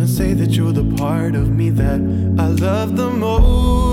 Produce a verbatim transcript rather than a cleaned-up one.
say that you're the part of me that I love the most.